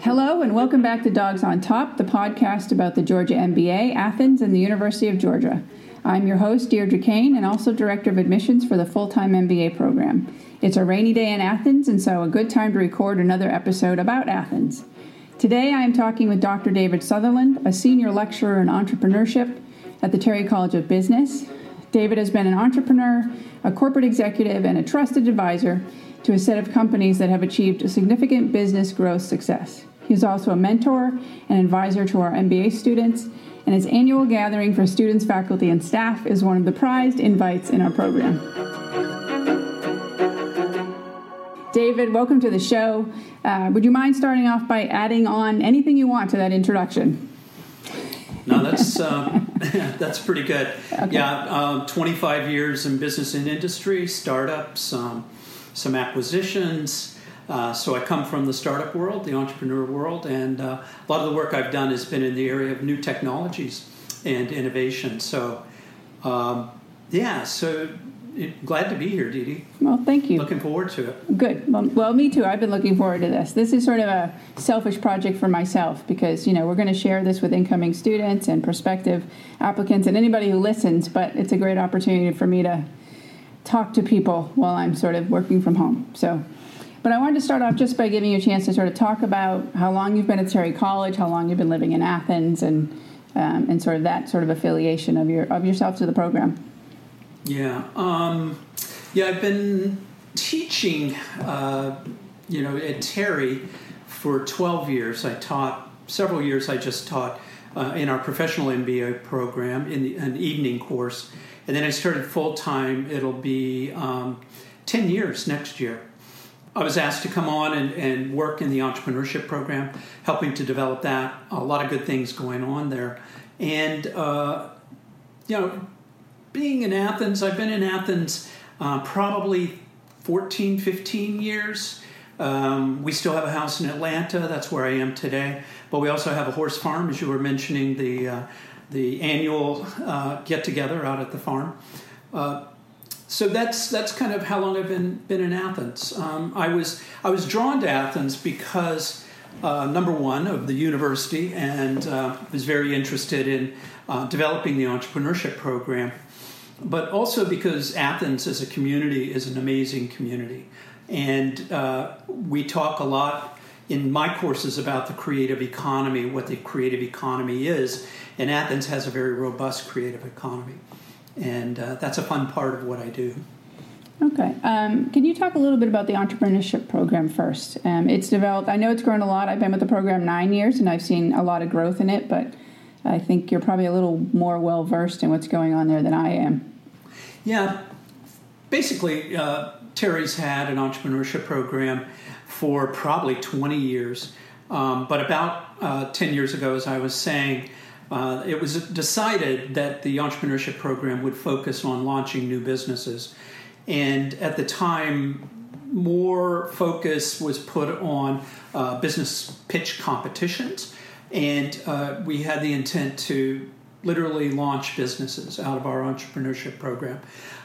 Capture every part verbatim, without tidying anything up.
Hello and welcome back to Dogs on Top, the podcast about the Georgia M B A, Athens, and the University of Georgia. I'm your host, Deirdre Kane, and also Director of Admissions for the full-time M B A program. It's a rainy day in Athens, and so a good time to record another episode about Athens. Today I am talking with Doctor David Sutherland, a senior lecturer in entrepreneurship at the Terry College of Business. David has been an entrepreneur, a corporate executive, and a trusted advisor to a set of companies that have achieved a significant business growth success. He's also a mentor and advisor to our M B A students, and his annual gathering for students, faculty, and staff is one of the prized invites in our program. David, welcome to the show. Uh, would you mind starting off by adding on anything you want to that introduction? No, that's uh, that's pretty good. Okay. Yeah, um, twenty-five years in business and industry, startups, um, some acquisitions. Uh, so I come from the startup world, the entrepreneur world, and uh, a lot of the work I've done has been in the area of new technologies and innovation. So, um, yeah, so glad to be here, Dee Dee. Well, thank you. Looking forward to it. Good. Well, well, me too. I've been looking forward to this. This is sort of a selfish project for myself because, you know, we're going to share this with incoming students and prospective applicants and anybody who listens, but it's a great opportunity for me to talk to people while I'm sort of working from home. So, but I wanted to start off just by giving you a chance to sort of talk about how long you've been at Terry College, how long you've been living in Athens, and um, and sort of that sort of affiliation of your of yourself to the program. Yeah, um, yeah. I've been teaching, uh, you know, at Terry for twelve years. I taught several years. I just taught uh, in our professional M B A program in the, an evening course, and then I started full time. It'll be um, ten years next year. I was asked to come on and, and work in the entrepreneurship program, helping to develop that. A lot of good things going on there. And, uh, you know, being in Athens, I've been in Athens uh, probably fourteen, fifteen years. Um, we still have a house in Atlanta. That's where I am today. But we also have a horse farm, as you were mentioning, the, uh, the annual uh, get-together out at the farm. Uh, So that's that's kind of how long I've been been in Athens. Um, I was I was drawn to Athens because uh, number one of the university, and uh, was very interested in uh, developing the entrepreneurship program, but also because Athens as a community is an amazing community, and uh, we talk a lot in my courses about the creative economy, what the creative economy is, and Athens has a very robust creative economy. And uh, that's a fun part of what I do. Okay. Um, can you talk a little bit about the entrepreneurship program first? Um, it's developed, I know it's grown a lot. I've been with the program nine years, and I've seen a lot of growth in it, but I think you're probably a little more well-versed in what's going on there than I am. Yeah. Basically, uh, Terry's had an entrepreneurship program for probably twenty years. Um, but about uh, ten years ago, as I was saying, Uh, it was decided that the entrepreneurship program would focus on launching new businesses. And at the time, more focus was put on uh, business pitch competitions. And uh, we had the intent to literally launch businesses out of our entrepreneurship program.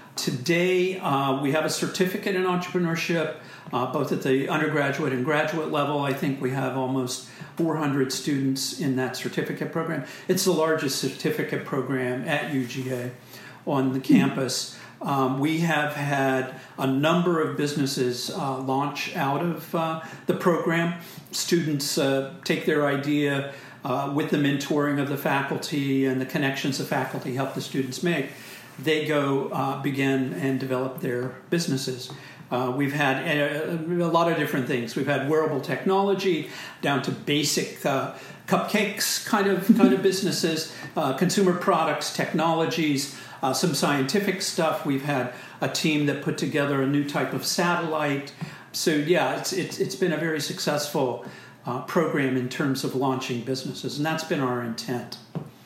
Today, uh, we have a certificate in entrepreneurship, uh, both at the undergraduate and graduate level. I think we have almost four hundred students in that certificate program. It's the largest certificate program at U G A on the campus. Um, we have had a number of businesses uh, launch out of uh, the program. Students uh, take their idea uh, with the mentoring of the faculty and the connections the faculty help the students make. They go uh, begin and develop their businesses. Uh, we've had a, a lot of different things. We've had wearable technology down to basic uh, cupcakes kind of kind of businesses, uh, consumer products, technologies, uh, some scientific stuff. We've had a team that put together a new type of satellite. So yeah, it's it's it's been a very successful uh, program in terms of launching businesses, and that's been our intent.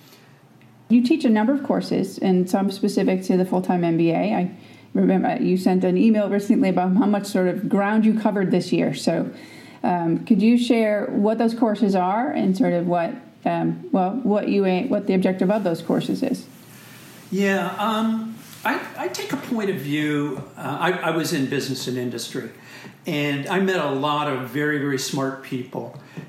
You teach a number of courses, and some specific to the full-time M B A. I remember you sent an email recently about how much sort of ground you covered this year. So um, could you share what those courses are and sort of what, um, well, what you what the objective of those courses is? Yeah, um, I, I take a point of view. Uh, I, I was in business and industry, and I met a lot of very, very smart people.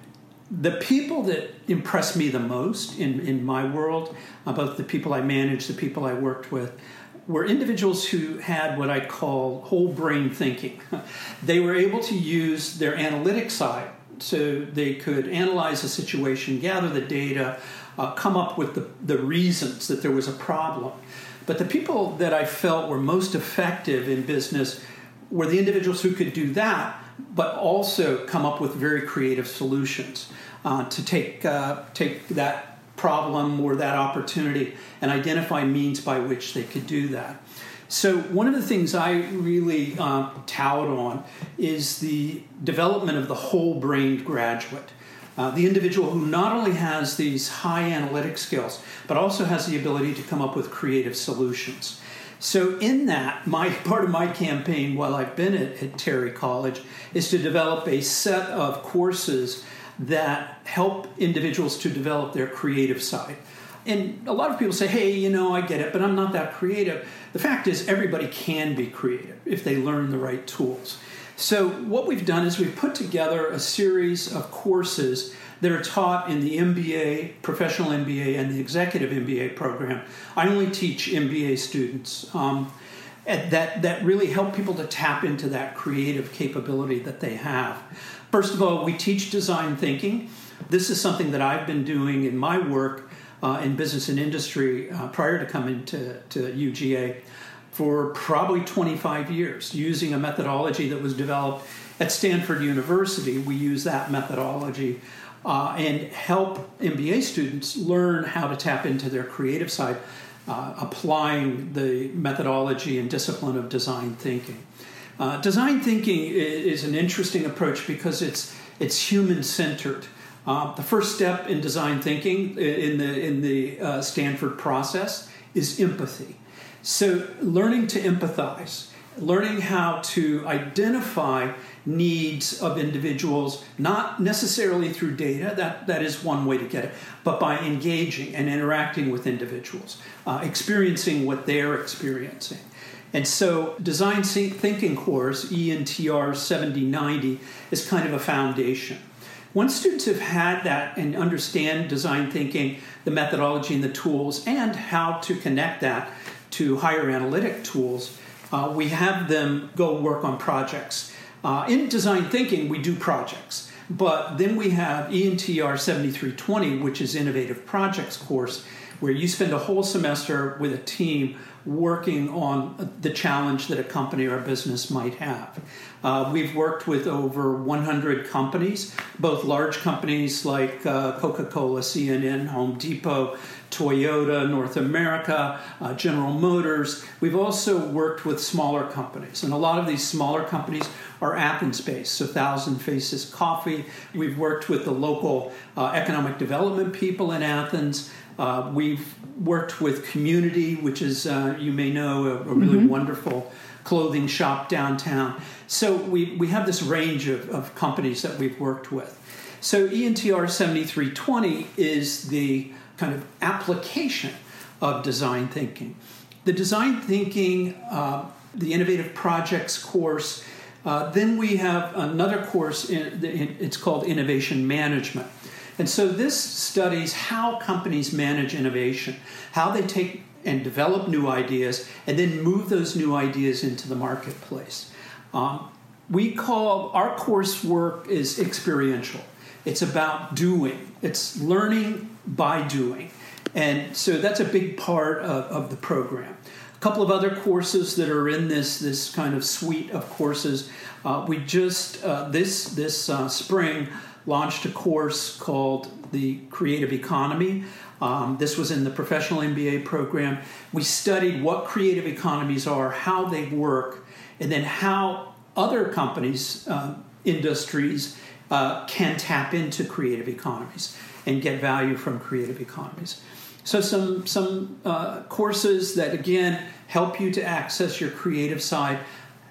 the people that impressed me the most in, in my world, uh, both the people I managed, the people I worked with, were individuals who had what I call whole brain thinking. They were able to use their analytic side, so they could analyze a situation, gather the data, uh, come up with the, the reasons that there was a problem. But the people that I felt were most effective in business were the individuals who could do that, but also come up with very creative solutions uh, to take uh, take that problem or that opportunity and identify means by which they could do that. So one of the things I really uh, tout on is the development of the whole-brained graduate, uh, the individual who not only has these high analytic skills, but also has the ability to come up with creative solutions. So in that, my part of my campaign while I've been at, at Terry College is to develop a set of courses that help individuals to develop their creative side. And a lot of people say, hey, you know, I get it, but I'm not that creative. The fact is everybody can be creative if they learn the right tools. So what we've done is we've put together a series of courses that are taught in the M B A, professional M B A, and the executive M B A program. I only teach M B A students um, that, that really help people to tap into that creative capability that they have. First of all, we teach design thinking. This is something that I've been doing in my work uh, in business and industry uh, prior to coming to, to U G A for probably twenty-five years, using a methodology that was developed at Stanford University. We use that methodology uh, and help M B A students learn how to tap into their creative side, uh, applying the methodology and discipline of design thinking. Uh, design thinking is an interesting approach because it's it's human-centered. Uh, the first step in design thinking in the in the uh, Stanford process is empathy. So learning to empathize, learning how to identify needs of individuals, not necessarily through data, that, that is one way to get it, but by engaging and interacting with individuals, uh, experiencing what they're experiencing. And so design thinking course, E N T R seventy ninety, is kind of a foundation. Once students have had that and understand design thinking, the methodology and the tools, and how to connect that to higher analytic tools, uh, we have them go work on projects. Uh, in design thinking, we do projects. But then we have E N T R seventy-three twenty, which is Innovative Projects course, where you spend a whole semester with a team working on the challenge that a company or a business might have. Uh, we've worked with over one hundred companies, both large companies like uh, Coca-Cola, C N N, Home Depot, Toyota, North America, uh, General Motors. We've also worked with smaller companies, and a lot of these smaller companies are Athens-based, so Thousand Faces Coffee. We've worked with the local uh, economic development people in Athens. Uh, we've worked with Community, which is, uh, you may know, a, a really mm-hmm. wonderful clothing shop downtown. So we, we have this range of, of companies that we've worked with. So E N T R seventy-three twenty is the kind of application of design thinking. The design thinking, uh, the Innovative Projects course, uh, then we have another course, in, in, it's called Innovation Management. And so this studies how companies manage innovation, how they take and develop new ideas, and then move those new ideas into the marketplace. Um, we call, our coursework is experiential. It's about doing. It's learning by doing. And so that's a big part of, of the program. A couple of other courses that are in this, this kind of suite of courses. Uh, we just, uh, this, this uh, spring, launched a course called the Creative Economy. Um, this was in the professional M B A program. We studied what creative economies are, how they work, and then how other companies, uh, industries, uh, can tap into creative economies and get value from creative economies. So some, some uh, courses that, again, help you to access your creative side,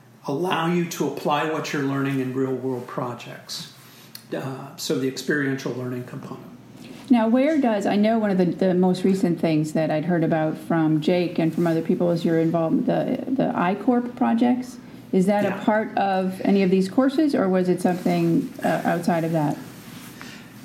allow you to apply what you're learning in real-world projects. Uh, so the experiential learning component. Now, where does, I know one of the, the most recent things that I'd heard about from Jake and from other people is you're involved with the, the I Corp projects. Is that yeah. a part of any of these courses, or was it something uh, outside of that?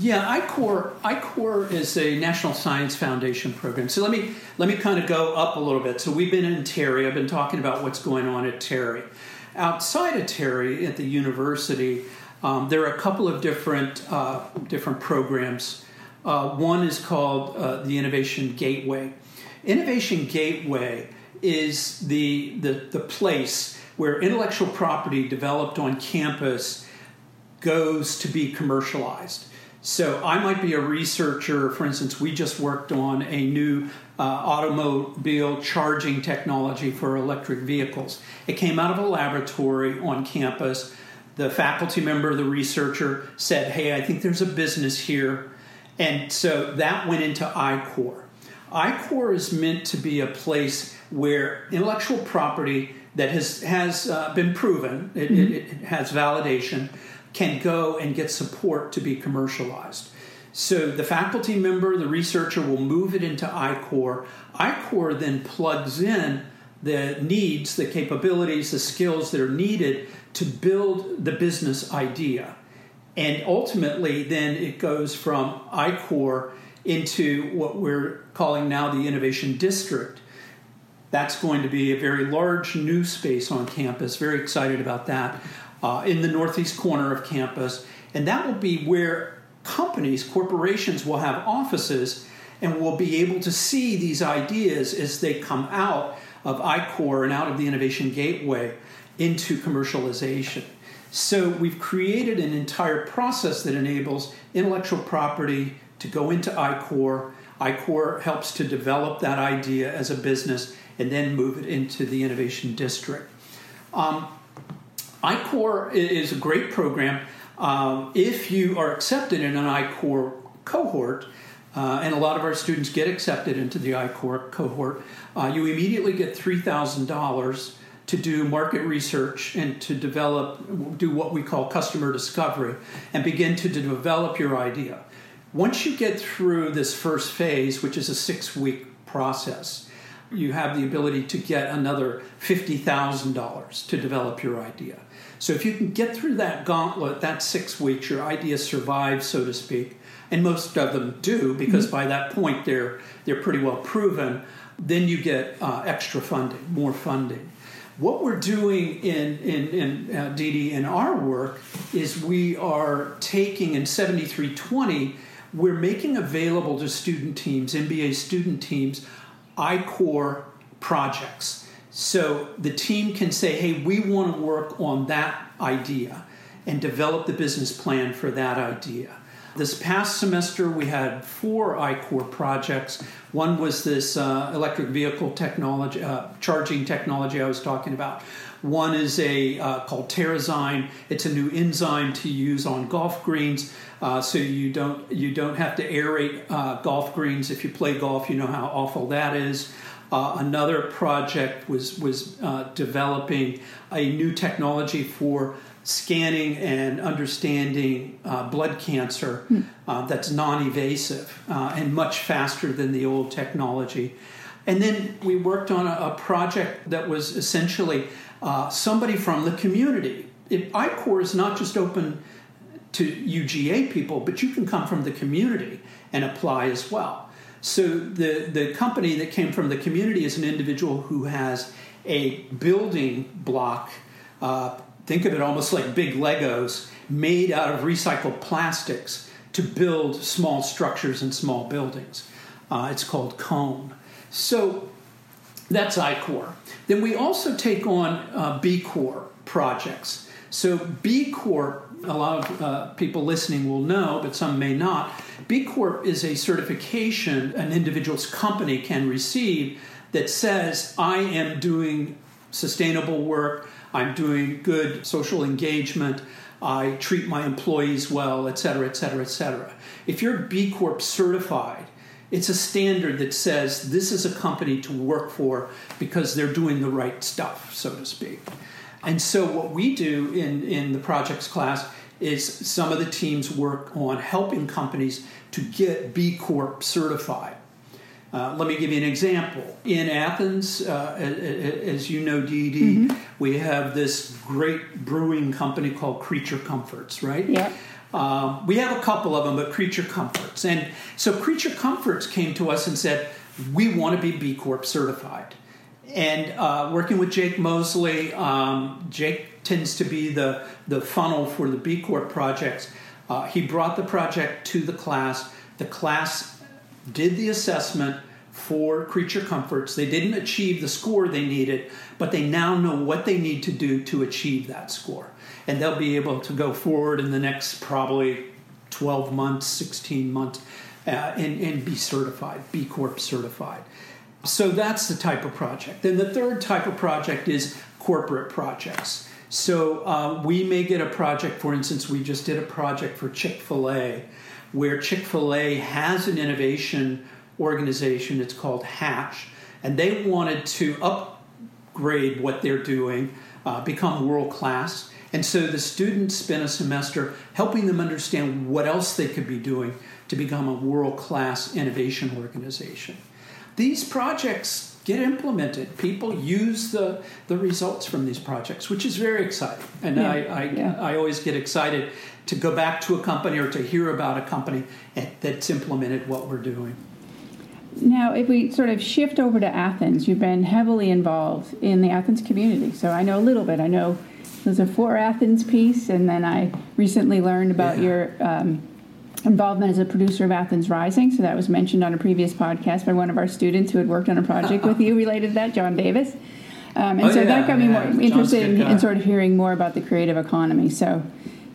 Yeah, I CORE, I CORE is a National Science Foundation program. So let me let me kind of go up a little bit. So we've been in Terry. I've been talking about what's going on at Terry. Outside of Terry, at the university, um, there are a couple of different uh, different programs. Uh, one is called uh, the Innovation Gateway. Innovation Gateway is the, the the place where intellectual property developed on campus goes to be commercialized. So I might be a researcher. For instance, we just worked on a new uh, automobile charging technology for electric vehicles. It came out of a laboratory on campus. The faculty member, the researcher, said, hey, I think there's a business here. And so that went into I CORE. I CORE is meant to be a place where intellectual property that has, has uh, been proven, it, mm-hmm. it, it has validation, can go and get support to be commercialized. So the faculty member, the researcher, will move it into I CORE. I CORE then plugs in the needs, the capabilities, the skills that are needed to build the business idea. And ultimately, then it goes from I CORE into what we're calling now the Innovation District. That's going to be a very large new space on campus. Very excited about that. Uh, in the northeast corner of campus. And that will be where companies, corporations will have offices and will be able to see these ideas as they come out of I CORE and out of the Innovation Gateway into commercialization. So we've created an entire process that enables intellectual property to go into I CORE. I CORE helps to develop that idea as a business and then move it into the Innovation District. Um, I CORE is a great program. Um, if you are accepted in an I CORE cohort, uh, and a lot of our students get accepted into the I CORE cohort, uh, you immediately get three thousand dollars to do market research and to develop, do what we call customer discovery, and begin to develop your idea. Once you get through this first phase, which is a six-week process, you have the ability to get another fifty thousand dollars to develop your idea. So if you can get through that gauntlet, that six weeks, your idea survives, so to speak, and most of them do, because mm-hmm. by that point they're they're pretty well proven, then you get uh, extra funding, more funding. What we're doing in, in, in uh, D D in our work is we are taking in seventy-three twenty, we're making available to student teams, M B A student teams, I CORE projects. So the team can say, hey, we want to work on that idea and develop the business plan for that idea. This past semester, we had four I CORE projects. One was this uh, electric vehicle technology, uh, charging technology I was talking about. One is a uh, called Terrazyme. It's a new enzyme to use on golf greens, uh, so you don't you don't have to aerate uh, golf greens. If you play golf, you know how awful that is. Uh, another project was was uh, developing a new technology for scanning and understanding uh, blood cancer uh, that's non-invasive uh, and much faster than the old technology. And then we worked on a, a project that was essentially uh, somebody from the community. It, I CORE is not just open to U G A people, but you can come from the community and apply as well. So the, the company that came from the community is an individual who has a building block, uh, think of it almost like big Legos, made out of recycled plastics to build small structures and small buildings. Uh, it's called Cone. So that's I CORE. Then we also take on uh, B CORE projects. So B Corp, a lot of uh, people listening will know, but some may not. B Corp is a certification an individual's company can receive that says, I am doing sustainable work, I'm doing good social engagement, I treat my employees well, et cetera, et cetera, et cetera. If you're B Corp certified, it's a standard that says this is a company to work for because they're doing the right stuff, so to speak. And so what we do in, in the projects class is some of the teams work on helping companies to get B Corp certified. Uh, let me give you an example. In Athens, uh, as you know, Dee Dee, mm-hmm. we have this great brewing company called Creature Comforts, right? Yeah. Um, we have a couple of them, but Creature Comforts. And so Creature Comforts came to us and said, we want to be B Corp certified. And uh, working with Jake Mosley, um, Jake tends to be the, the funnel for the B Corp projects. Uh, he brought the project to the class. The class did the assessment for Creature Comforts. They didn't achieve the score they needed, but they now know what they need to do to achieve that score. And they'll be able to go forward in the next probably twelve months, sixteen months, uh, and, and be certified, B Corp certified. So that's the type of project. Then the third type of project is corporate projects. So uh, we may get a project, for instance, we just did a project for Chick-fil-A, where Chick-fil-A has an innovation organization. It's called Hatch, and they wanted to upgrade what they're doing, uh, become world-class. And so the students spent a semester helping them understand what else they could be doing to become a world-class innovation organization. These projects get implemented. People use the, the results from these projects, which is very exciting. And yeah, I, I, yeah. I always get excited to go back to a company or to hear about a company that's implemented what we're doing. Now, if we sort of shift over to Athens, you've been heavily involved in the Athens community. So I know a little bit. I know there's a For Athens piece, and then I recently learned about yeah. your um, involvement as a producer of Athens Rising. So that was mentioned on a previous podcast by one of our students who had worked on a project with you related to that, John Davis. Um, and oh, so yeah, that got me yeah. more interested in, in sort of hearing more about the creative economy. So,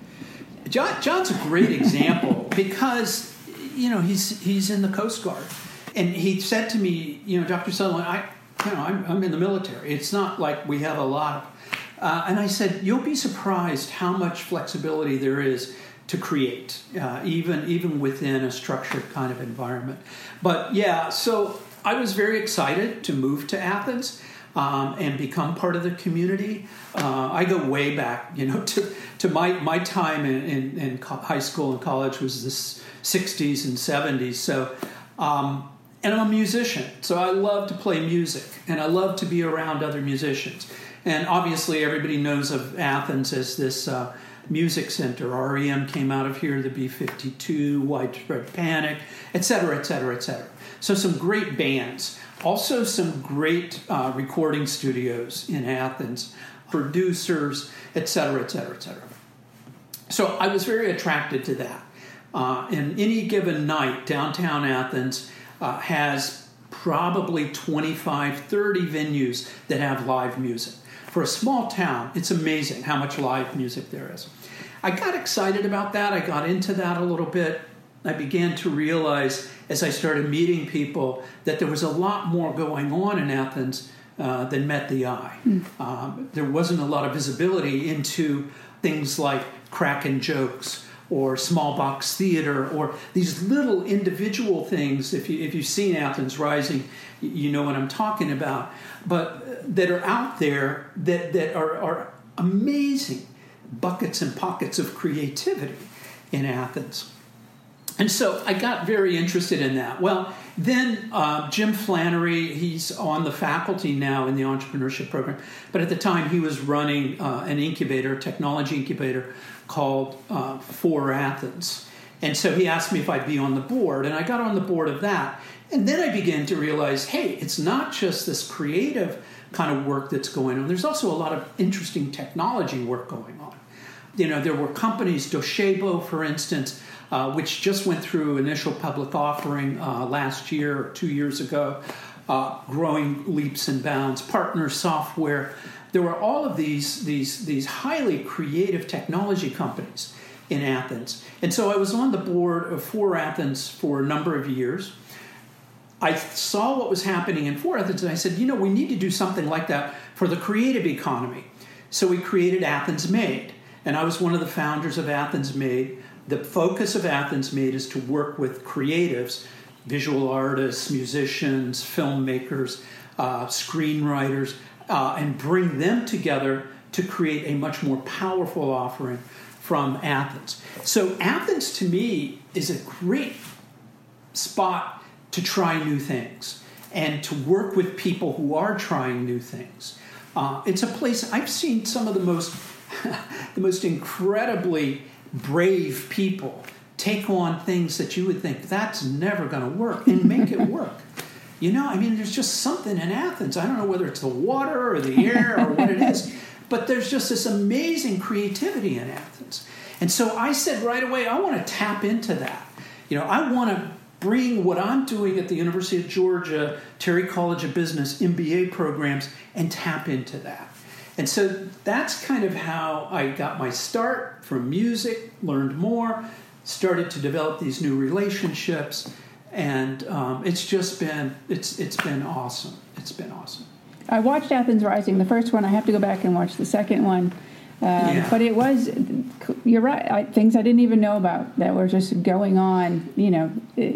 John, John's a great example because, you know, he's he's in the Coast Guard. And he said to me, you know, Doctor Sutherland, I, you know, I'm, I'm in the military. It's not like we have a lot of... Uh, and I said, you'll be surprised how much flexibility there is to create, uh, even even within a structured kind of environment. But yeah, so I was very excited to move to Athens um, and become part of the community. Uh, I go way back, you know, to to my my time in, in, in high school and college was the sixties and seventies. So, um, and I'm a musician, so I love to play music and I love to be around other musicians. And obviously, everybody knows of Athens as this. Uh, Music Center. R E M came out of here, the B fifty-two, Widespread Panic, et cetera, et cetera, et cetera. So some great bands. Also some great uh, recording studios in Athens, producers, et cetera, et cetera, et cetera. So I was very attracted to that. Uh, and any given night, downtown Athens uh, has probably twenty-five, thirty venues that have live music. For a small town, it's amazing how much live music there is. I got excited about that. I got into that a little bit. I began to realize as I started meeting people that there was a lot more going on in Athens uh, than met the eye. Mm. Um, there wasn't a lot of visibility into things like cracking jokes or small box theater or these little individual things. If, you, if you've seen Athens Rising, you know what I'm talking about. But that are out there that, that are, are amazing buckets and pockets of creativity in Athens. And so I got very interested in that. Well, then uh, Jim Flannery, he's on the faculty now in the entrepreneurship program, but at the time he was running uh, an incubator, a technology incubator called uh, For Athens. And so he asked me if I'd be on the board, and I got on the board of that. And then I began to realize, hey, it's not just this creative kind of work that's going on. There's also a lot of interesting technology work going on. You know, there were companies, Docebo, for instance, uh, which just went through initial public offering uh, last year or two years ago, uh, growing leaps and bounds, Partner Software. There were all of these, these, these highly creative technology companies in Athens. And so I was on the board of For Athens for a number of years. I saw what was happening in For Athens, and I said, you know, we need to do something like that for the creative economy. So we created Athens Made, and I was one of the founders of Athens Made. The focus of Athens Made is to work with creatives, visual artists, musicians, filmmakers, uh, screenwriters, uh, and bring them together to create a much more powerful offering from Athens. So Athens, to me, is a great spot to try new things and to work with people who are trying new things. Uh, it's a place I've seen some of the most, the most incredibly brave people take on things that you would think that's never going to work and make it work. You know, I mean, there's just something in Athens. I don't know whether it's the water or the air or what it is, but there's just this amazing creativity in Athens. And so I said right away, I want to tap into that. You know, I want to bring what I'm doing at the University of Georgia, Terry College of Business, M B A programs, and tap into that. And so that's kind of how I got my start from music, learned more, started to develop these new relationships, and um, it's just been it's it's been awesome. It's been awesome. I watched Athens Rising, the first one. I have to go back and watch the second one. Um, yeah. But it was, you're right, I, things I didn't even know about that were just going on, you know,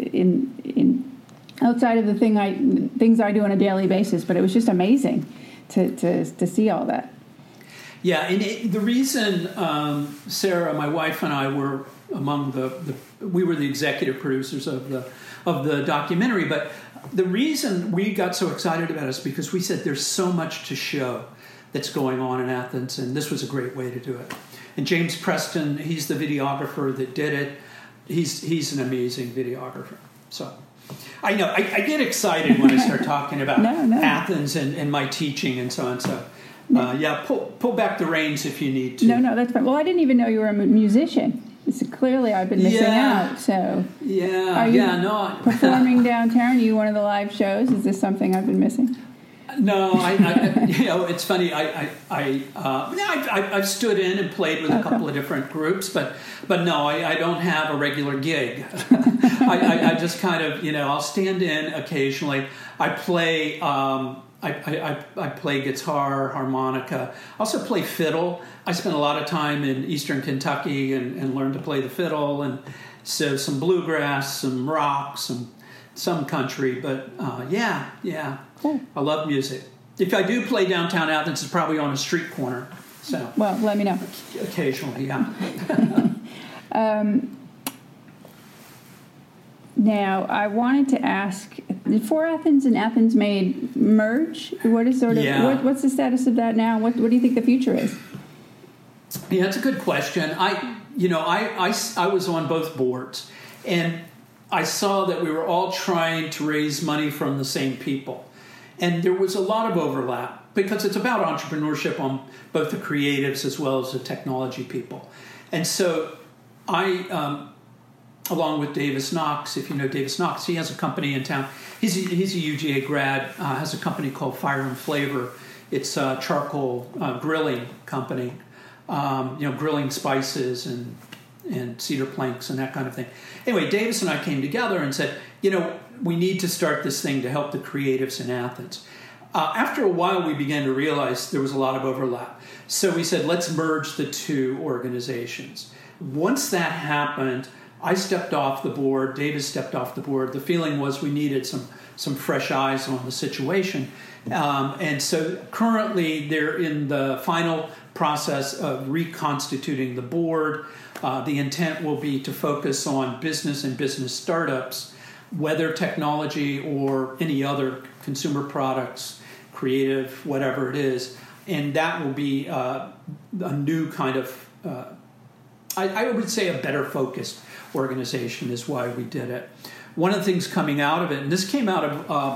in in outside of the thing I things I do on a daily basis. But it was just amazing to to, to see all that. Yeah, and it, the reason um, Sarah, my wife, and I were among the, the we were the executive producers of the of the documentary, but the reason we got so excited about it is because we said there's so much to show that's going on in Athens, and this was a great way to do it. And James Preston, he's the videographer that did it. He's he's an amazing videographer. So I know I, I get excited when I start talking about no, no. Athens and, and my teaching and so on. So uh, yeah, pull pull back the reins if you need to. No, no, that's fine. Well, I didn't even know you were a musician. So clearly, I've been missing yeah. out. So yeah, are you yeah, no. performing downtown? Are you one of the live shows? Is this something I've been missing? No, I, I you know, it's funny. I, I, I uh, yeah, I, I've stood in and played with a okay. couple of different groups, but, but no, I, I don't have a regular gig. I, I, I just kind of, you know, I'll stand in occasionally. I play, um, I, I, I play guitar, harmonica. I also play fiddle. I spent a lot of time in Eastern Kentucky and, and learned to play the fiddle, and so some bluegrass, some rock, some some country. But uh, yeah, yeah. Cool. I love music. If I do play downtown Athens, it's probably on a street corner. So well, let me know. Occasionally, yeah. um, now, I wanted to ask: did For Athens and Athens Made merge? What is sort of yeah. what, what's the status of that now? What What do you think the future is? Yeah, that's a good question. I, you know, I, I, I was on both boards, and I saw that we were all trying to raise money from the same people. And there was a lot of overlap because it's about entrepreneurship on both the creatives as well as the technology people. And so I, um, along with Davis Knox, if you know Davis Knox, he has a company in town. He's a, he's a U G A grad, uh, has a company called Fire and Flavor. It's a charcoal uh, grilling company, um, you know, grilling spices and and cedar planks and that kind of thing. Anyway, Davis and I came together and said, you know, we need to start this thing to help the creatives in Athens. Uh, after a while, we began to realize there was a lot of overlap. So we said, let's merge the two organizations. Once that happened, I stepped off the board. Davis stepped off the board. The feeling was we needed some, some fresh eyes on the situation. Um, and so currently, they're in the final process of reconstituting the board. Uh, the intent will be to focus on business and business startups, whether technology or any other consumer products, creative, whatever it is. And that will be uh, a new kind of, uh, I, I would say a better focused organization is why we did it. One of the things coming out of it, and this came out of uh,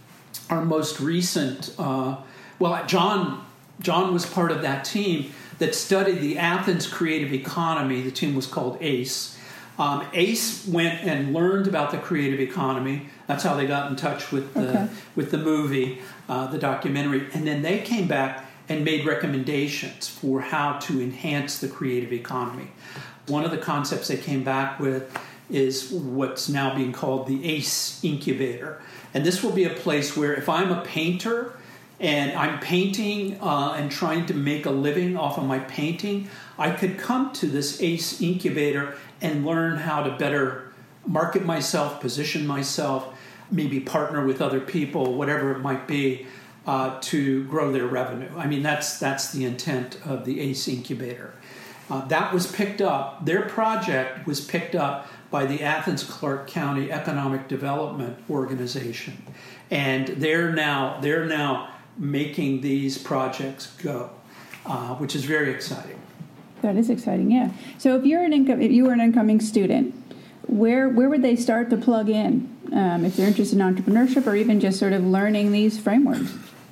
our most recent, uh, well, John, John was part of that team that studied the Athens creative economy. The team was called ACE. Um, ACE went and learned about the creative economy. That's how they got in touch with the okay. with the movie, uh, the documentary. And then they came back and made recommendations for how to enhance the creative economy. One of the concepts they came back with is what's now being called the ACE Incubator. And this will be a place where if I'm a painter and I'm painting uh, and trying to make a living off of my painting, I could come to this ACE Incubator and learn how to better market myself, position myself, maybe partner with other people, whatever it might be, uh, to grow their revenue. I mean, that's that's the intent of the ACE Incubator. Uh, that was picked up. Their project was picked up by the Athens-Clarke County Economic Development Organization, and they're now they're now making these projects go, uh, which is very exciting. That is exciting, yeah. So if you're an income, if you were an incoming student, where where would they start to plug in um, if they're interested in entrepreneurship or even just sort of learning these frameworks?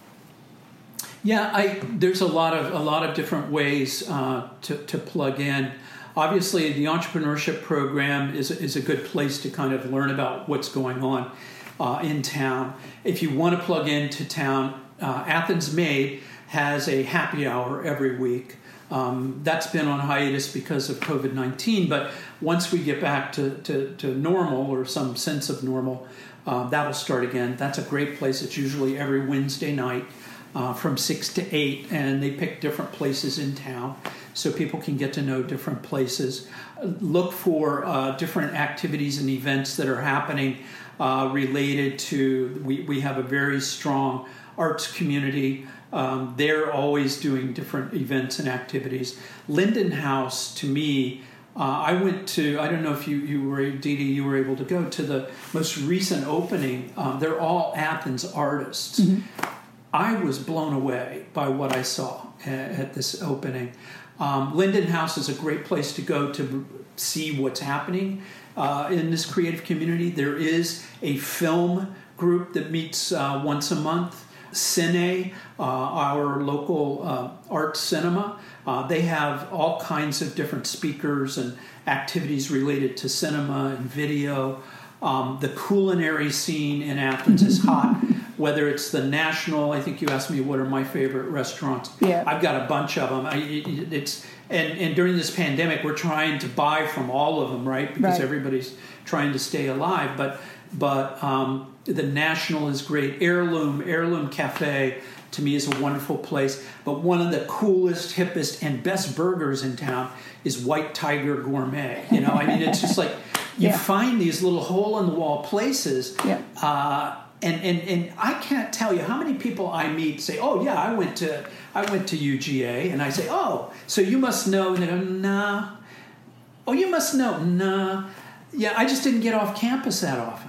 Yeah, I, there's a lot of a lot of different ways uh, to to plug in. Obviously, the entrepreneurship program is is a good place to kind of learn about what's going on uh, in town. If you want to plug into town, uh, Athens Made has a happy hour every week. Um, that's been on hiatus because of covid nineteen, but once we get back to, to, to normal or some sense of normal, uh, that'll start again. That's a great place. It's usually every Wednesday night uh, from six to eight, and they pick different places in town so people can get to know different places. Look for uh, different activities and events that are happening uh, related to, we, we have a very strong arts community. Um, they're always doing different events and activities. Linden House, to me, uh, I went to, I don't know if you, you were, Dee Dee, you were able to go to the most recent opening. Um, they're all Athens artists. Mm-hmm. I was blown away by what I saw at, at this opening. Um, Linden House is a great place to go to see what's happening uh, in this creative community. There is a film group that meets uh, once a month. Cine, uh, our local uh, art cinema, uh, they have all kinds of different speakers and activities related to cinema and video. Um, the culinary scene in Athens is hot, whether it's the National. I think you asked me what are my favorite restaurants. Yeah. I've got a bunch of them. I, it, it's and, and during this pandemic, we're trying to buy from all of them, right? Because right. everybody's trying to stay alive. But but um, the National is great. Heirloom, Heirloom Cafe, to me is a wonderful place. But one of the coolest, hippest, and best burgers in town is White Tiger Gourmet. You know, I mean, it's just like you yeah. find these little hole-in-the-wall places. Yeah. Uh, and, and, and I can't tell you how many people I meet say, oh, yeah, I went to I went to U G A. And I say, oh, so you must know. And they go, nah. Oh, you must know. Nah. Yeah, I just didn't get off campus that often.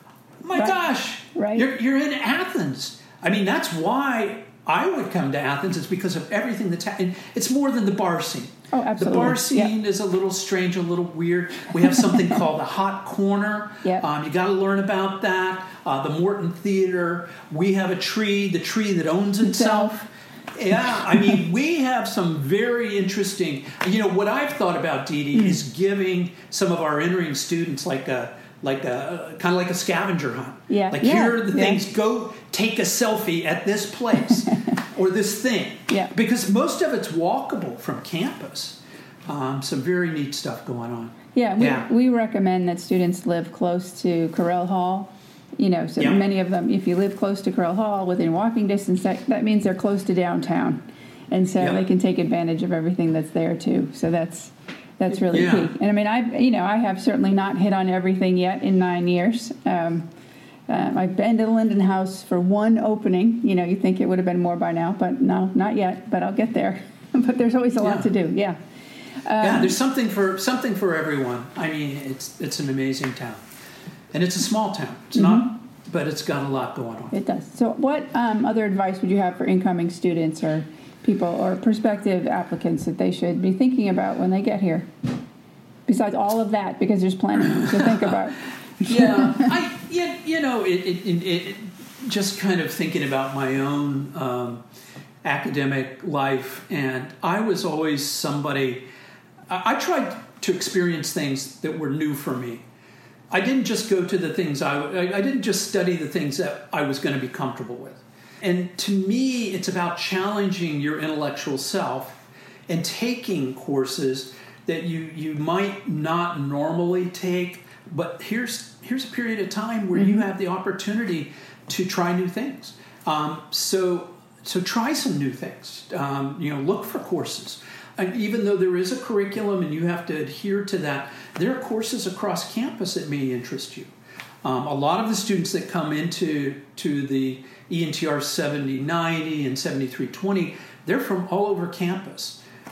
My right. gosh, right. You're, you're in Athens. I mean, that's why I would come to Athens. It's because of everything that's happening. It's more than the bar scene. Oh, absolutely. The bar scene yeah. is a little strange, a little weird. We have something called the Hot Corner. Yeah. Um, you got to learn about that. Uh, the Morton Theater. We have a tree, the tree that owns itself. Yeah, I mean, we have some very interesting, you know, what I've thought about, Dee Dee, mm. is giving some of our entering students like a, like a, kind of like a scavenger hunt. Yeah. Like, yeah. here are the yeah. things, go take a selfie at this place or this thing. Yeah. Because most of it's walkable from campus. Um, some very neat stuff going on. Yeah, we, yeah. we recommend that students live close to Correll Hall. You know, so yeah. many of them, if you live close to Correll Hall, within walking distance, that, that means they're close to downtown. And so yeah. they can take advantage of everything that's there, too. So that's that's really yeah. key. And, I mean, I you know, I have certainly not hit on everything yet in nine years. Um, uh, I've been to the Linden House for one opening. You know, you think it would have been more by now, but no, not yet. But I'll get there. But there's always a lot yeah. to do, yeah. Um, yeah, there's something for something for everyone. I mean, it's it's an amazing town. And it's a small town. It's mm-hmm. not, but it's got a lot going on. It does. So what um, other advice would you have for incoming students or people or prospective applicants that they should be thinking about when they get here? Besides all of that, because there's plenty to think about. yeah, I you, you know, it, it, it, it just kind of thinking about my own um, academic life, and I was always somebody, I, I tried to experience things that were new for me. I didn't just go to the things, I, I didn't just study the things that I was going to be comfortable with. And to me, it's about challenging your intellectual self and taking courses that you, you might not normally take, but here's here's a period of time where mm-hmm. you have the opportunity to try new things. Um, so so try some new things. Um, you know, look for courses. And even though there is a curriculum and you have to adhere to that, there are courses across campus that may interest you. Um, a lot of the students that come into to the E N T R seventy ninety and seventy-three twenty, they're from all over campus.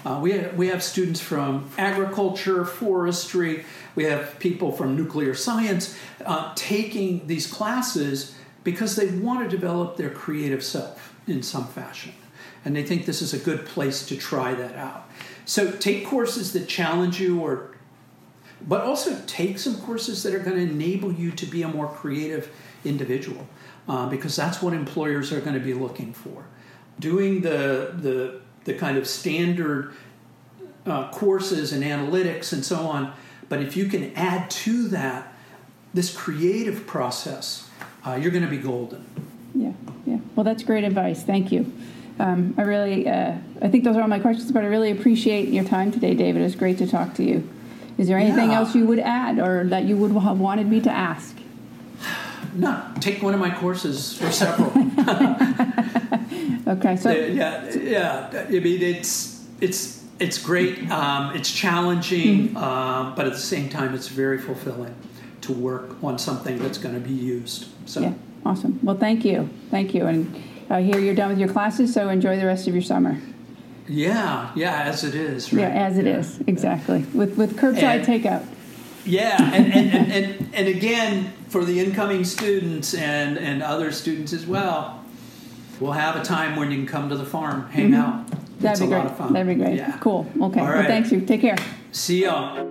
Uh, we, have, we have students from agriculture, forestry, we have people from nuclear science uh, taking these classes because they want to develop their creative self in some fashion. And they think this is a good place to try that out. So take courses that challenge you, or, but also take some courses that are going to enable you to be a more creative individual, uh, because that's what employers are going to be looking for. Doing the the the kind of standard uh, courses and analytics and so on, but if you can add to that this creative process, uh, you're going to be golden. Yeah, yeah. Well, that's great advice. Thank you. Um, I really, uh, I think those are all my questions, but I really appreciate your time today, David. It was great to talk to you. Is there anything yeah. else you would add or that you would have wanted me to ask? No, take one of my courses or several. Okay, so yeah, yeah. I mean, it's it's it's great. Um, it's challenging, mm-hmm. um, but at the same time, it's very fulfilling to work on something that's going to be used. So, yeah, awesome. Well, thank you, thank you, and I hear you're done with your classes, so enjoy the rest of your summer. Yeah, yeah, as it is. Right? Yeah, as it yeah. is, exactly. With with curbside and, takeout. Yeah, and, and, and, and, and again, for the incoming students and, and other students as well, we'll have a time when you can come to the farm, hang mm-hmm. out. That'd it's be a great. lot of fun. That'd be great. Yeah. Cool. Okay. All right. Well, thanks you. Take care. See y'all.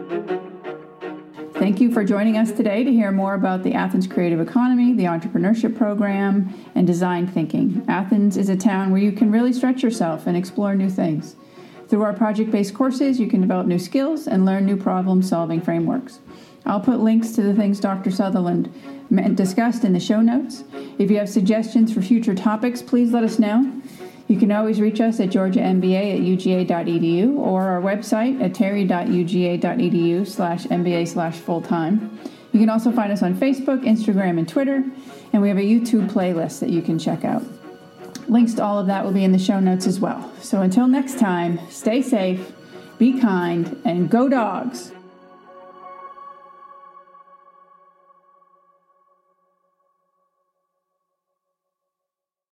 Thank you for joining us today to hear more about the Athens Creative Economy, the Entrepreneurship Program, and Design Thinking. Athens is a town where you can really stretch yourself and explore new things. Through our project-based courses, you can develop new skills and learn new problem-solving frameworks. I'll put links to the things Doctor Sutherland discussed in the show notes. If you have suggestions for future topics, please let us know. You can always reach us at georgia m b a at u g a dot e d u or our website at terry dot u g a dot e d u slash m b a slash full-time. You can also find us on Facebook, Instagram, and Twitter, and we have a YouTube playlist that you can check out. Links to all of that will be in the show notes as well. So until next time, stay safe, be kind, and go dogs!